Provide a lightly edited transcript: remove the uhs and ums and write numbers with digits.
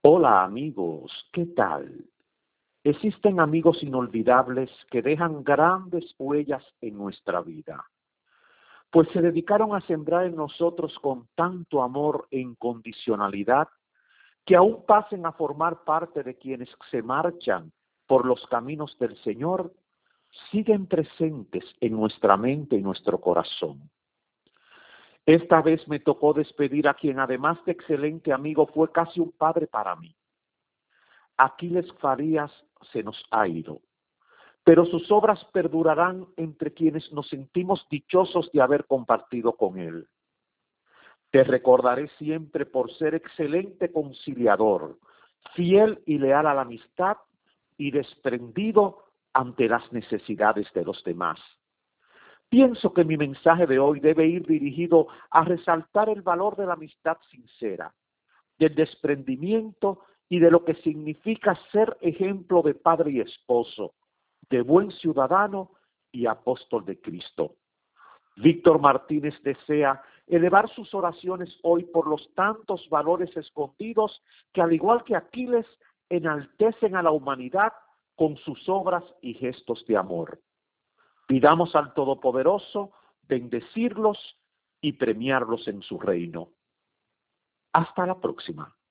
Hola amigos, ¿qué tal? Existen amigos inolvidables que dejan grandes huellas en nuestra vida, pues se dedicaron a sembrar en nosotros con tanto amor e incondicionalidad que aún pasen a formar parte de quienes se marchan por los caminos del Señor, siguen presentes en nuestra mente y nuestro corazón. Esta vez me tocó despedir a quien además de excelente amigo fue casi un padre para mí. Aquiles Farías se nos ha ido, pero sus obras perdurarán entre quienes nos sentimos dichosos de haber compartido con él. Te recordaré siempre por ser excelente conciliador, fiel y leal a la amistad y desprendido ante las necesidades de los demás. Pienso que mi mensaje de hoy debe ir dirigido a resaltar el valor de la amistad sincera, del desprendimiento y de lo que significa ser ejemplo de padre y esposo, de buen ciudadano y apóstol de Cristo. Víctor Martínez desea elevar sus oraciones hoy por los tantos valores escondidos que, al igual que Aquiles, enaltecen a la humanidad con sus obras y gestos de amor. Pidamos al Todopoderoso bendecirlos y premiarlos en su reino. Hasta la próxima.